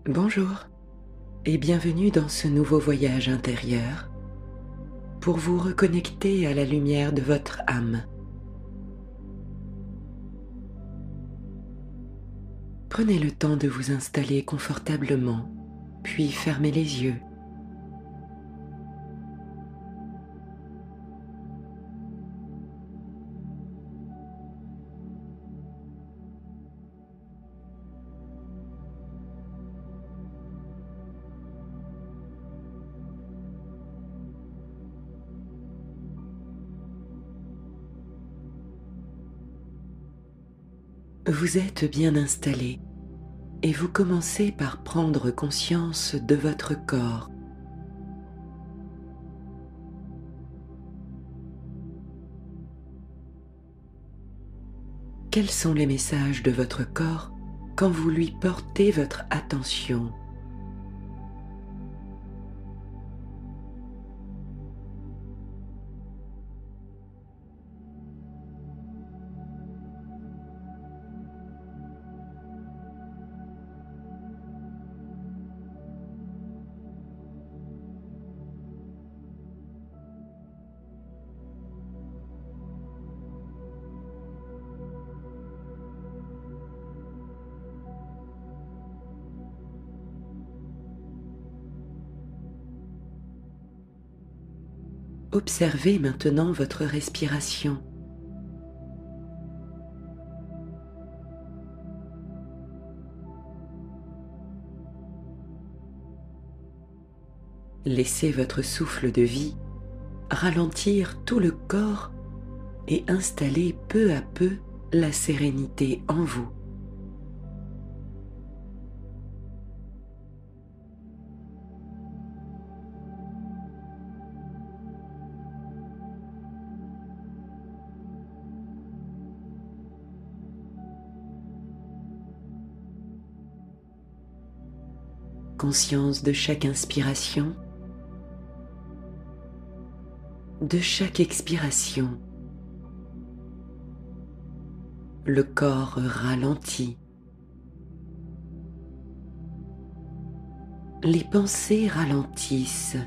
Bonjour et bienvenue dans ce nouveau voyage intérieur pour vous reconnecter à la lumière de votre âme. Prenez le temps de vous installer confortablement, puis fermez les yeux. Vous êtes bien installé et vous commencez par prendre conscience de votre corps. Quels sont les messages de votre corps quand vous lui portez votre attention? Observez maintenant votre respiration. Laissez votre souffle de vie ralentir tout le corps et installer peu à peu la sérénité en vous. Conscience de chaque inspiration, de chaque expiration. Le corps ralentit. Les pensées ralentissent.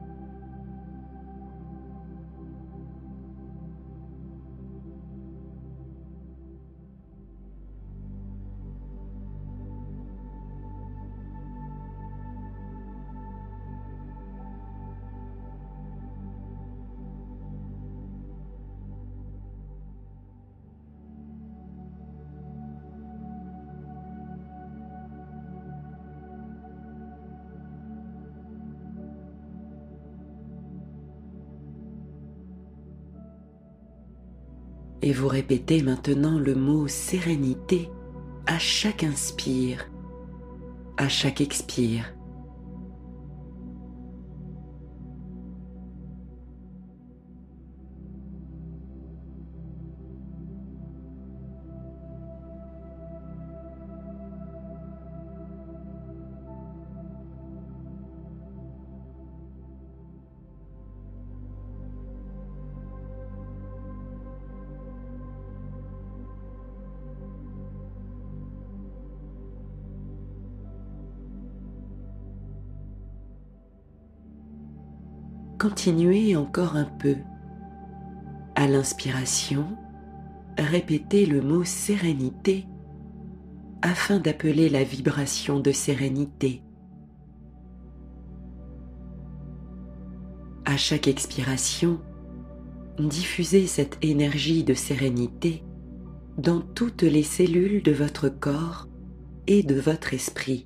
Et vous répétez maintenant le mot sérénité à chaque inspire, à chaque expire. Continuez encore un peu. À l'inspiration, répétez le mot sérénité afin d'appeler la vibration de sérénité. À chaque expiration, diffusez cette énergie de sérénité dans toutes les cellules de votre corps et de votre esprit.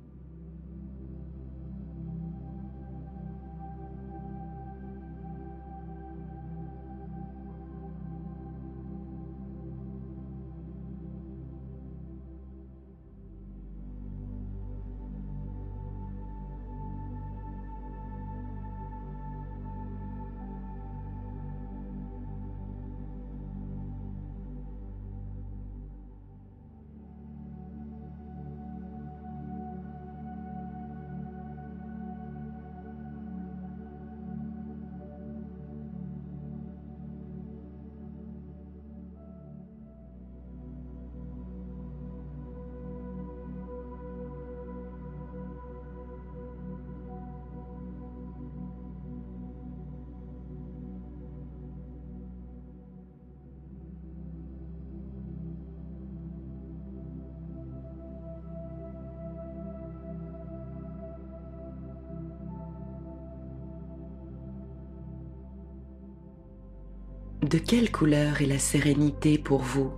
De quelle couleur est la sérénité pour vous?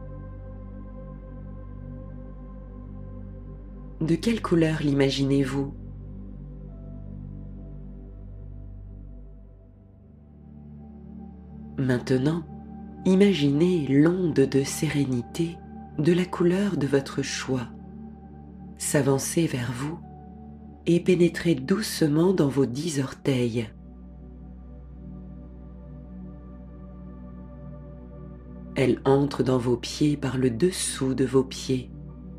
De quelle couleur l'imaginez-vous? Maintenant, imaginez l'onde de sérénité de la couleur de votre choix s'avancer vers vous et pénétrer doucement dans vos 10 orteils. Elle entre dans vos pieds par le dessous de vos pieds,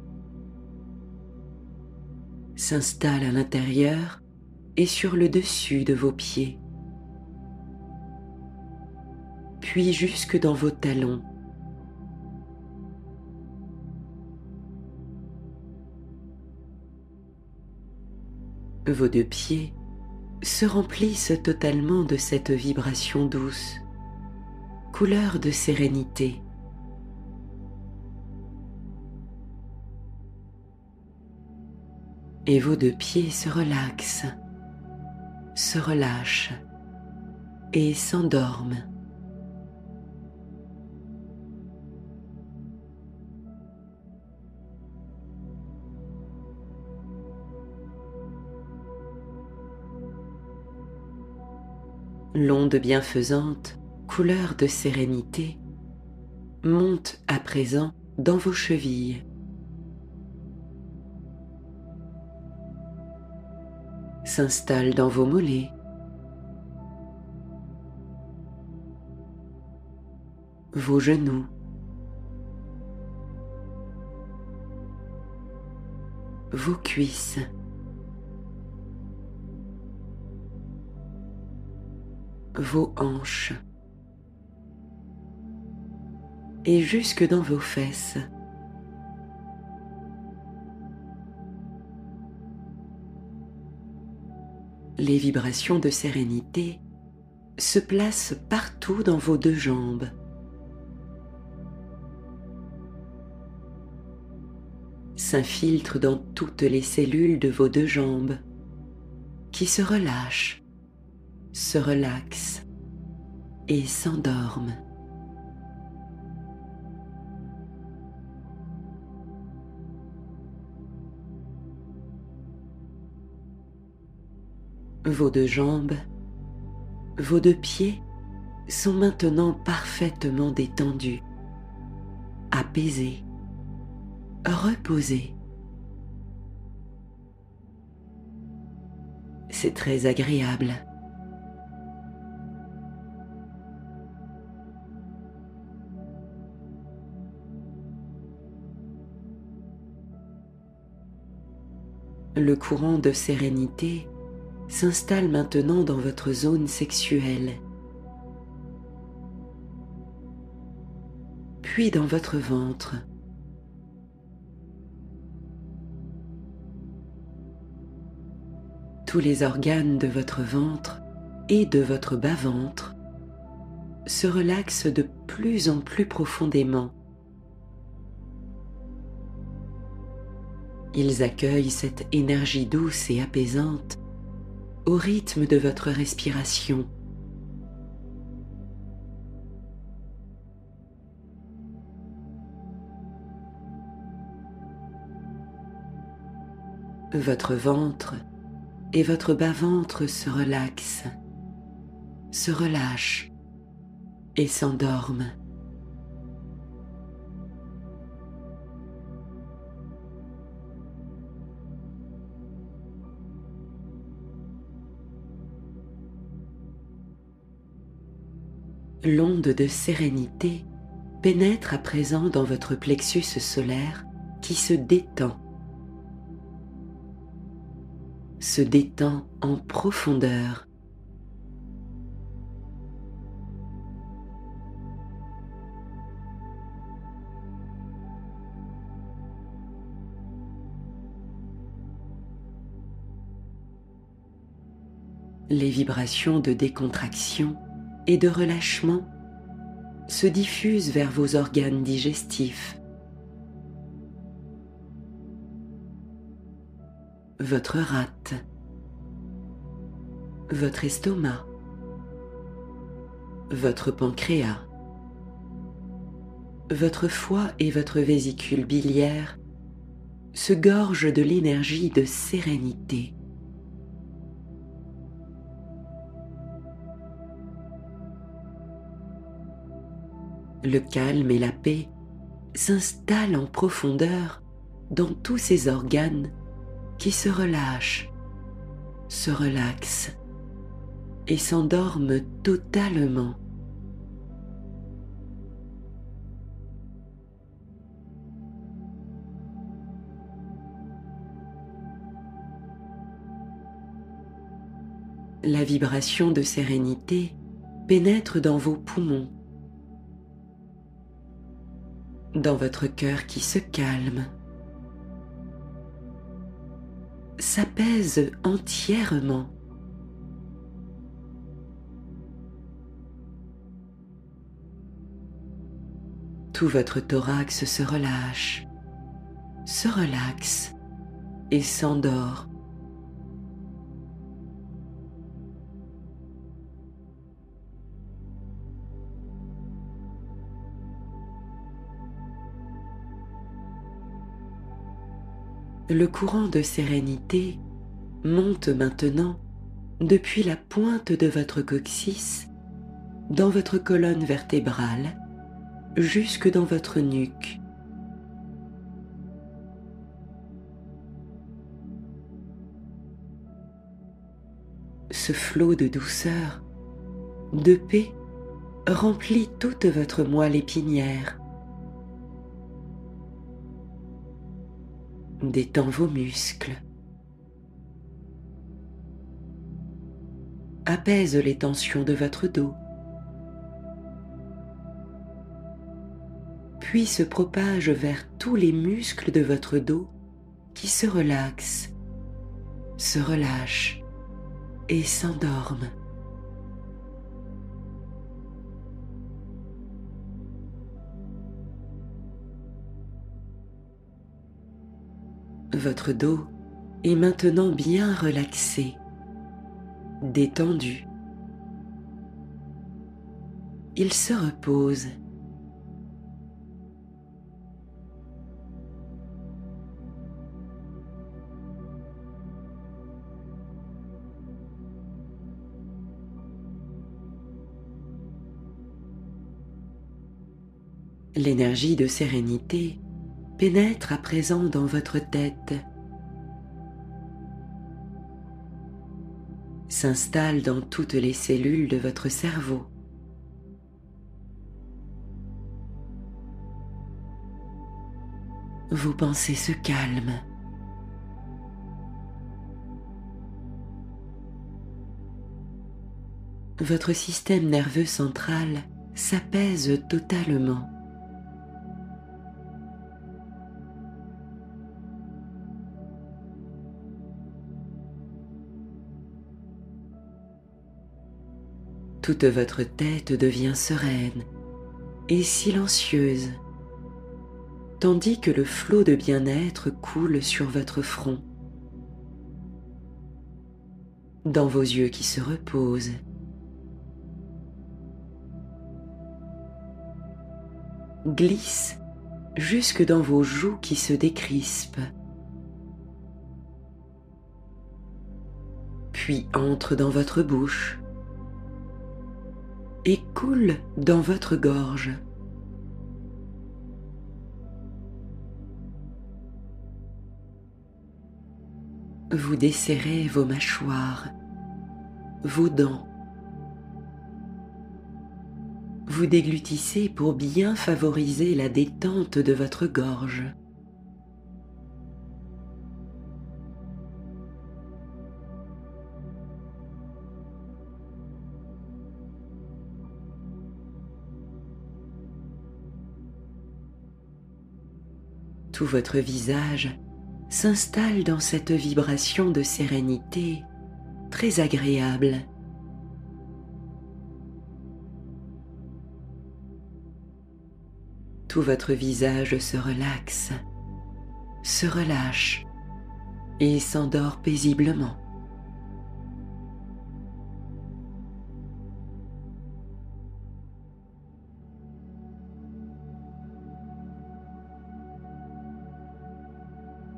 s'installe à l'intérieur et sur le dessus de vos pieds, puis jusque dans vos talons. Vos 2 pieds se remplissent totalement de cette vibration douce, couleur de sérénité. Et vos 2 pieds se relaxent, se relâchent et s'endorment. L'onde bienfaisante, couleur de sérénité, monte à présent dans vos chevilles. S'installe dans vos mollets, vos genoux, vos cuisses, vos hanches et jusque dans vos fesses. Les vibrations de sérénité se placent partout dans vos 2 jambes. S'infiltrent dans toutes les cellules de vos 2 jambes qui se relâchent, se relaxent et s'endorment. Vos 2 jambes, vos 2 pieds sont maintenant parfaitement détendus, apaisés, reposés. C'est très agréable. Le courant de sérénité s'installe maintenant dans votre zone sexuelle, puis dans votre ventre. Tous les organes de votre ventre et de votre bas-ventre se relaxent de plus en plus profondément. Ils accueillent cette énergie douce et apaisante au rythme de votre respiration. Votre ventre et votre bas-ventre se relaxent, se relâchent et s'endorment. L'onde de sérénité pénètre à présent dans votre plexus solaire qui se détend en profondeur. Les vibrations de décontraction et de relâchement se diffusent vers vos organes digestifs, votre rate, votre estomac, votre pancréas, votre foie et votre vésicule biliaire se gorgent de l'énergie de sérénité. Le calme et la paix s'installent en profondeur dans tous ces organes qui se relâchent, se relaxent et s'endorment totalement. La vibration de sérénité pénètre dans vos poumons, dans votre cœur qui se calme, s'apaise entièrement. Tout votre thorax se relâche, se relaxe et s'endort. Le courant de sérénité monte maintenant depuis la pointe de votre coccyx dans votre colonne vertébrale jusque dans votre nuque. Ce flot de douceur, de paix, remplit toute votre moelle épinière, détend vos muscles, apaise les tensions de votre dos, puis se propage vers tous les muscles de votre dos qui se relaxent, se relâchent et s'endorment. Votre dos est maintenant bien relaxé, détendu. Il se repose. L'énergie de sérénité pénètre à présent dans votre tête, s'installe dans toutes les cellules de votre cerveau. Vos pensées se calment. Votre système nerveux central s'apaise totalement. Toute votre tête devient sereine et silencieuse, tandis que le flot de bien-être coule sur votre front, dans vos yeux qui se reposent, glisse jusque dans vos joues qui se décrispent, puis entre dans votre bouche et coule dans votre gorge. Vous desserrez vos mâchoires, vos dents. Vous déglutissez pour bien favoriser la détente de votre gorge. Tout votre visage s'installe dans cette vibration de sérénité très agréable. Tout votre visage se relaxe, se relâche et s'endort paisiblement.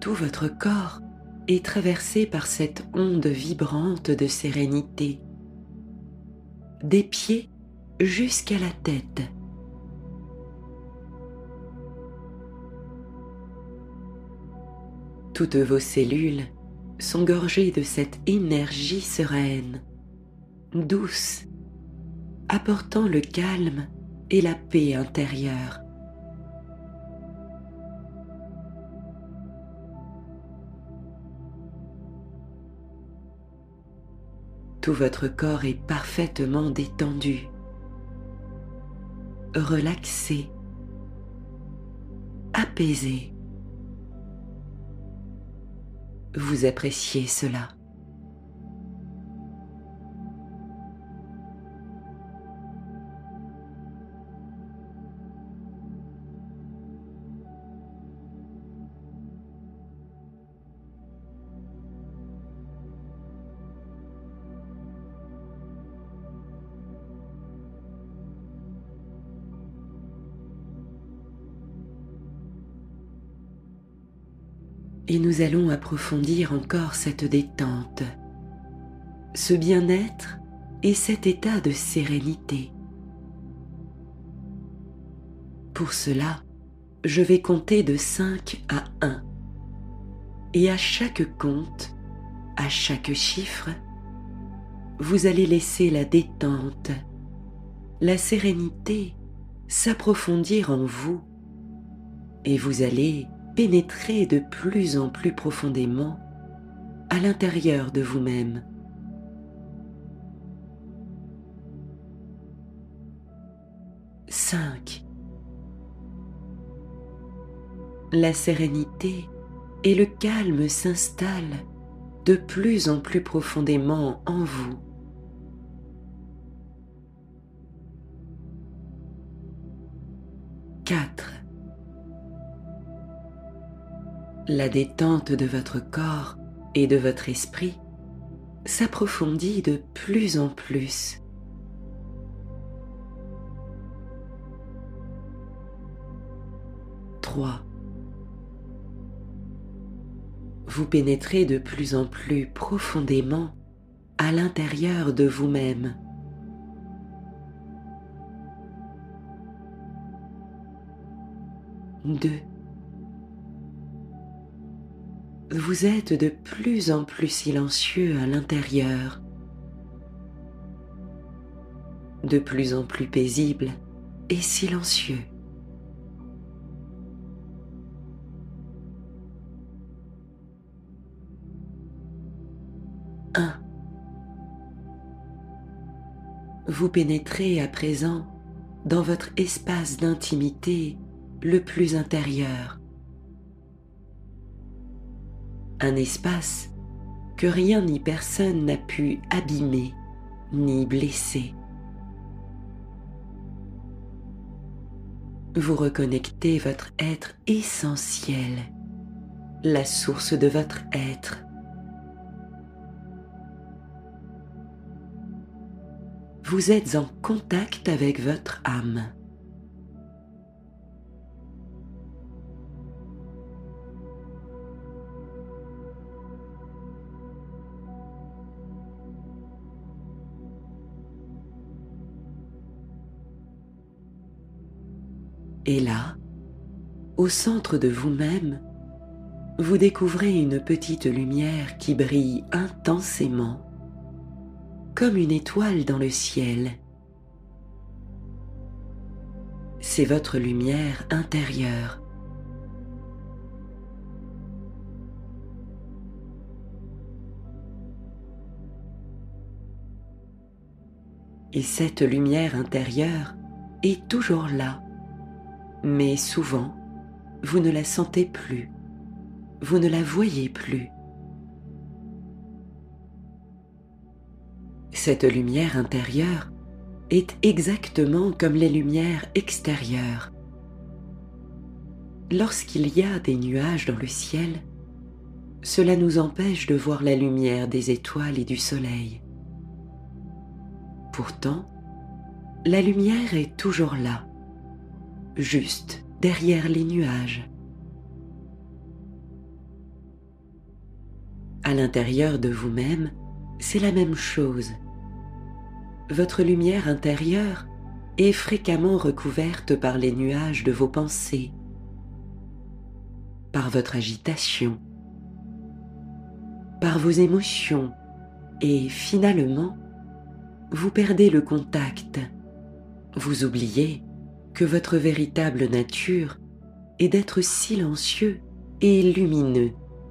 tout votre corps est traversé par cette onde vibrante de sérénité, des pieds jusqu'à la tête. Toutes vos cellules sont gorgées de cette énergie sereine, douce, apportant le calme et la paix intérieure. Tout votre corps est parfaitement détendu, relaxé, apaisé. Vous appréciez cela. Et nous allons approfondir encore cette détente, ce bien-être et cet état de sérénité. Pour cela, je vais compter de 5 à 1. Et à chaque compte, à chaque chiffre, vous allez laisser la détente, la sérénité s'approfondir en vous et vous allez pénétrer de plus en plus profondément à l'intérieur de vous-même. Cinq. La sérénité et le calme s'installent de plus en plus profondément en vous. 4. La détente de votre corps et de votre esprit s'approfondit de plus en plus. 3. Vous pénétrez de plus en plus profondément à l'intérieur de vous-même. 2. Vous êtes de plus en plus silencieux à l'intérieur, de plus en plus paisible et silencieux. 1. Vous pénétrez à présent dans votre espace d'intimité le plus intérieur. Un espace que rien ni personne n'a pu abîmer ni blesser. Vous reconnectez votre être essentiel, la source de votre être. Vous êtes en contact avec votre âme. Et là, au centre de vous-même, vous découvrez une petite lumière qui brille intensément, comme une étoile dans le ciel. C'est votre lumière intérieure. Et cette lumière intérieure est toujours là. Mais souvent, vous ne la sentez plus, vous ne la voyez plus. Cette lumière intérieure est exactement comme les lumières extérieures. Lorsqu'il y a des nuages dans le ciel, cela nous empêche de voir la lumière des étoiles et du soleil. Pourtant, la lumière est toujours là, juste derrière les nuages. À l'intérieur de vous-même, c'est la même chose. Votre lumière intérieure est fréquemment recouverte par les nuages de vos pensées, par votre agitation, par vos émotions et finalement, vous perdez le contact. Vous oubliez que votre véritable nature est d'être silencieux et lumineux.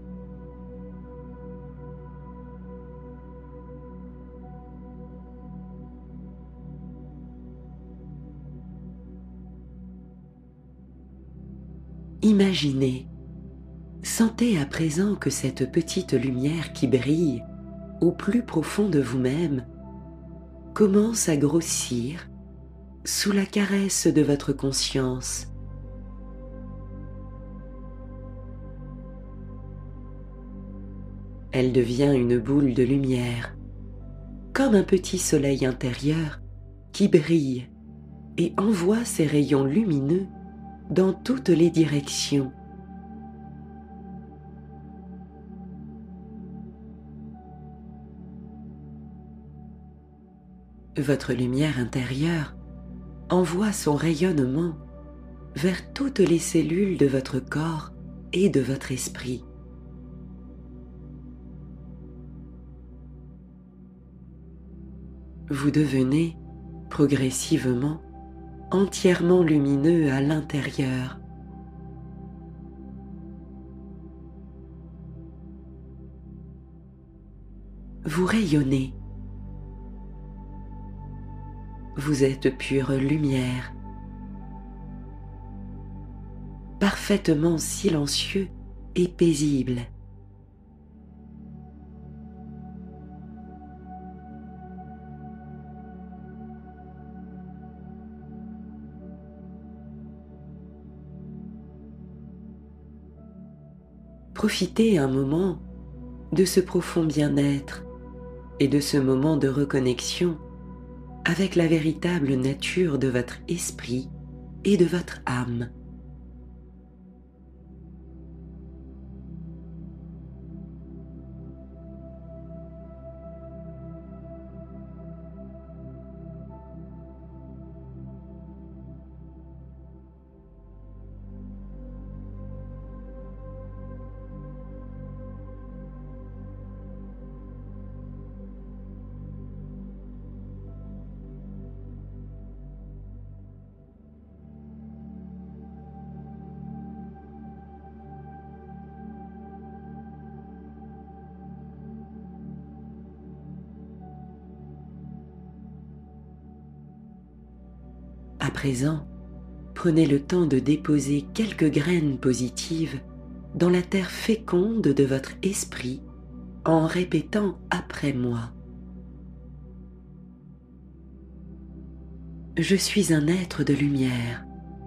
Imaginez, sentez à présent que cette petite lumière qui brille au plus profond de vous-même commence à grossir sous la caresse de votre conscience. Elle devient une boule de lumière, comme un petit soleil intérieur qui brille et envoie ses rayons lumineux dans toutes les directions. Votre lumière intérieure envoie son rayonnement vers toutes les cellules de votre corps et de votre esprit. Vous devenez progressivement entièrement lumineux à l'intérieur. Vous rayonnez. Vous êtes pure lumière, parfaitement silencieux et paisible. Profitez un moment de ce profond bien-être et de ce moment de reconnexion avec la véritable nature de votre esprit et de votre âme. À présent, prenez le temps de déposer quelques graines positives dans la terre féconde de votre esprit en répétant après moi. Je suis un être de lumière.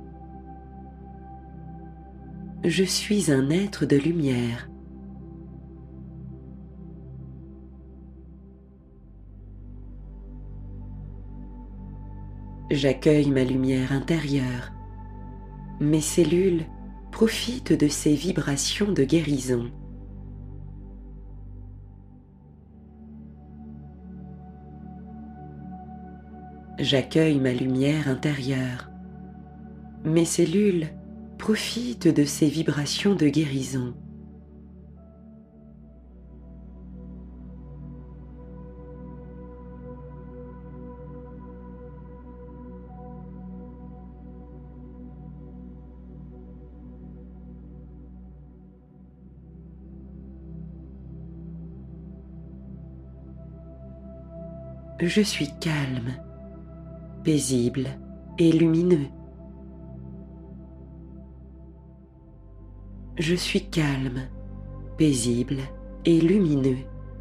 Je suis un être de lumière. J'accueille ma lumière intérieure. Mes cellules profitent de ces vibrations de guérison. J'accueille ma lumière intérieure. Mes cellules profitent de ces vibrations de guérison. Je suis calme, paisible et lumineux. Je suis calme, paisible et lumineux.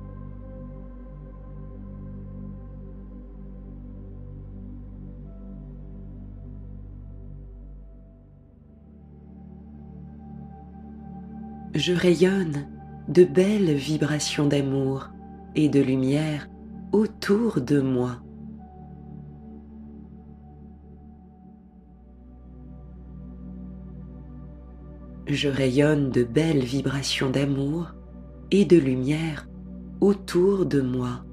Je rayonne de belles vibrations d'amour et de lumière autour de moi. Je rayonne de belles vibrations d'amour et de lumière autour de moi.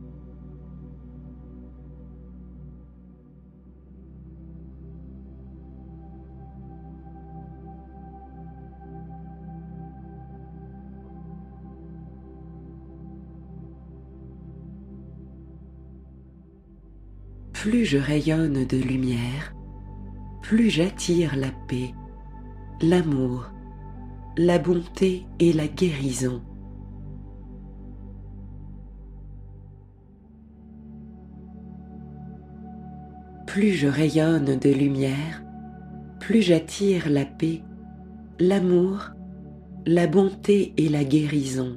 Plus je rayonne de lumière, plus j'attire la paix, l'amour, la bonté et la guérison. Plus je rayonne de lumière, plus j'attire la paix, l'amour, la bonté et la guérison.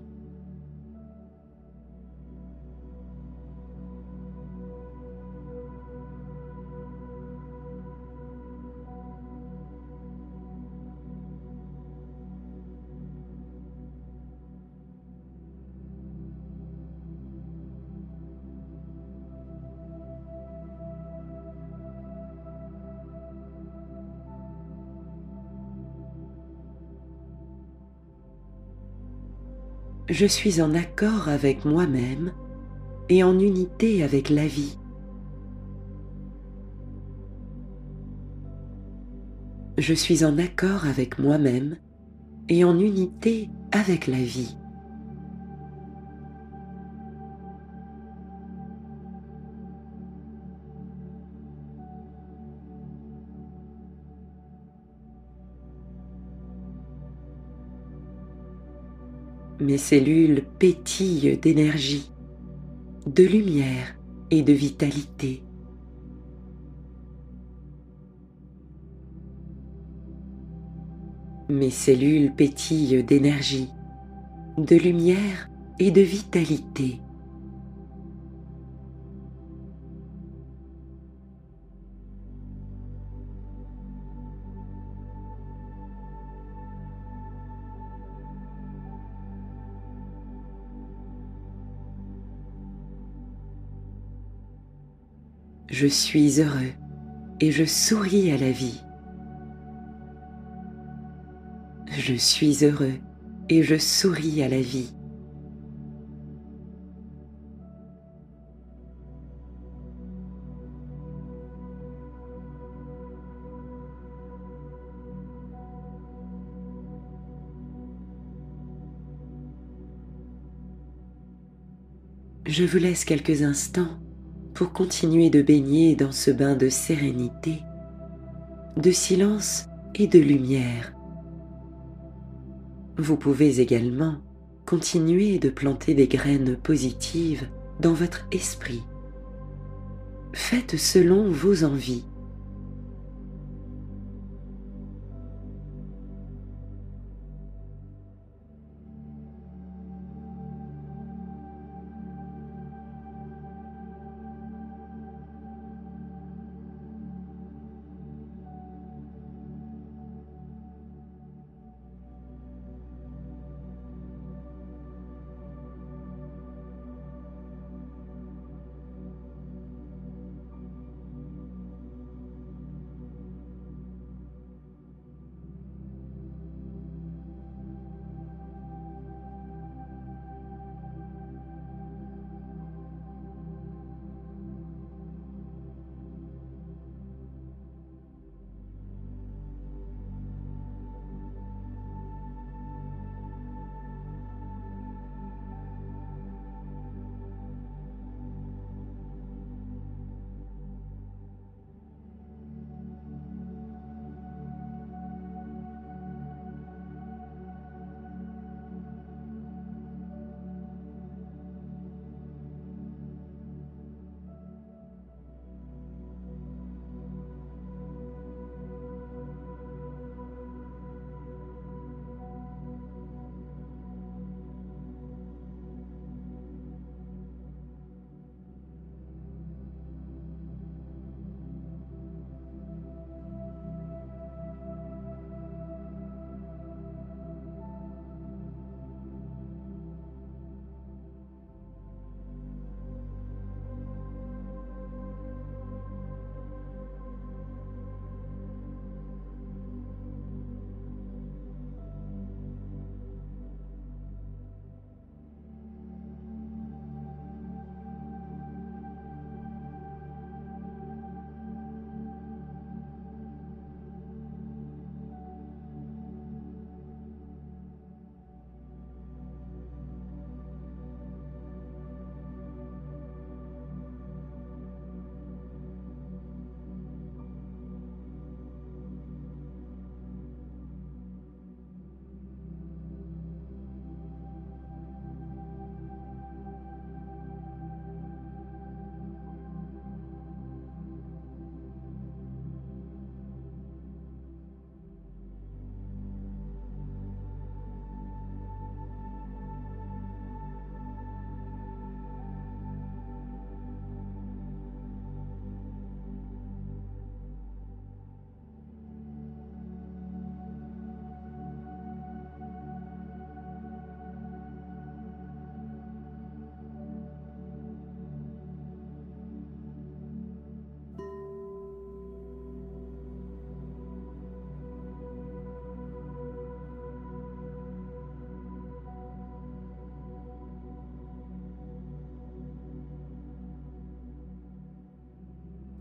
Je suis en accord avec moi-même et en unité avec la vie. Je suis en accord avec moi-même et en unité avec la vie. Mes cellules pétillent d'énergie, de lumière et de vitalité. Mes cellules pétillent d'énergie, de lumière et de vitalité. Je suis heureux et je souris à la vie. Je suis heureux et je souris à la vie. Je vous laisse quelques instants pour continuer de baigner dans ce bain de sérénité, de silence et de lumière. Vous pouvez également continuer de planter des graines positives dans votre esprit. Faites selon vos envies.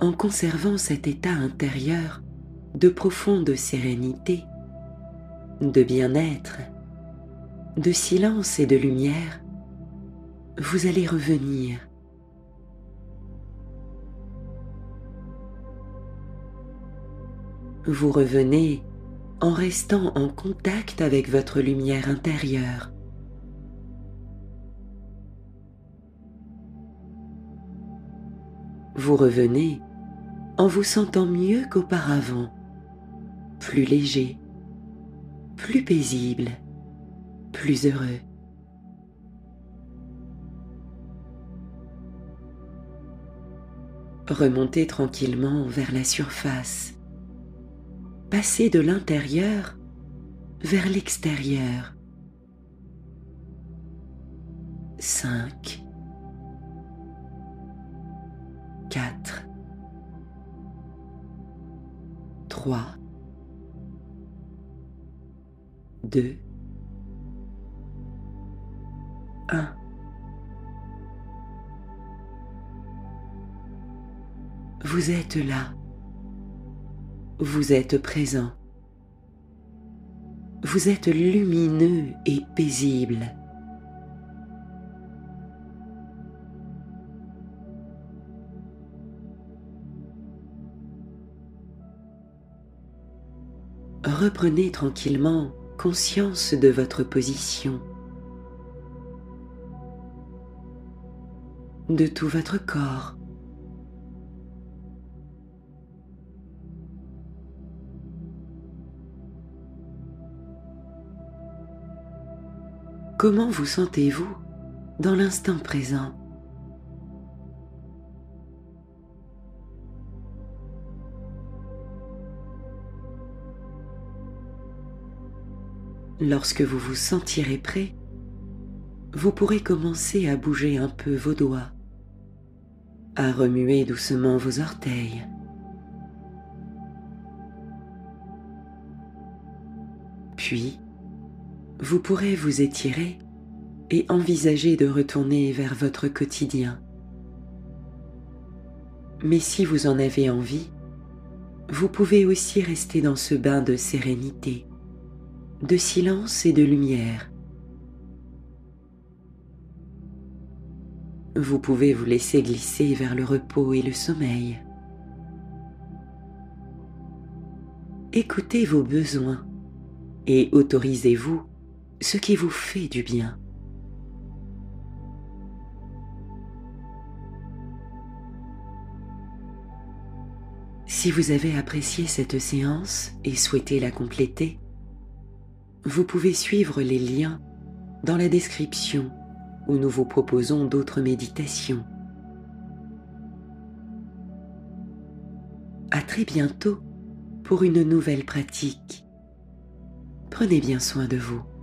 en conservant cet état intérieur de profonde sérénité, de bien-être, de silence et de lumière, vous allez revenir. Vous revenez en restant en contact avec votre lumière intérieure. Vous revenez en vous sentant mieux qu'auparavant, plus léger, plus paisible, plus heureux. Remontez tranquillement vers la surface. Passez de l'intérieur vers l'extérieur. 5, 4, 3, 2, 1. Vous êtes là. Vous êtes présent. Vous êtes lumineux et paisible. Reprenez tranquillement conscience de votre position, de tout votre corps. Comment vous sentez-vous dans l'instant présent? Lorsque vous vous sentirez prêt, vous pourrez commencer à bouger un peu vos doigts, à remuer doucement vos orteils. Puis, vous pourrez vous étirer et envisager de retourner vers votre quotidien. Mais si vous en avez envie, vous pouvez aussi rester dans ce bain de sérénité, de silence et de lumière. Vous pouvez vous laisser glisser vers le repos et le sommeil. Écoutez vos besoins et autorisez-vous ce qui vous fait du bien. Si vous avez apprécié cette séance et souhaitez la compléter, vous pouvez suivre les liens dans la description où nous vous proposons d'autres méditations. À très bientôt pour une nouvelle pratique. Prenez bien soin de vous.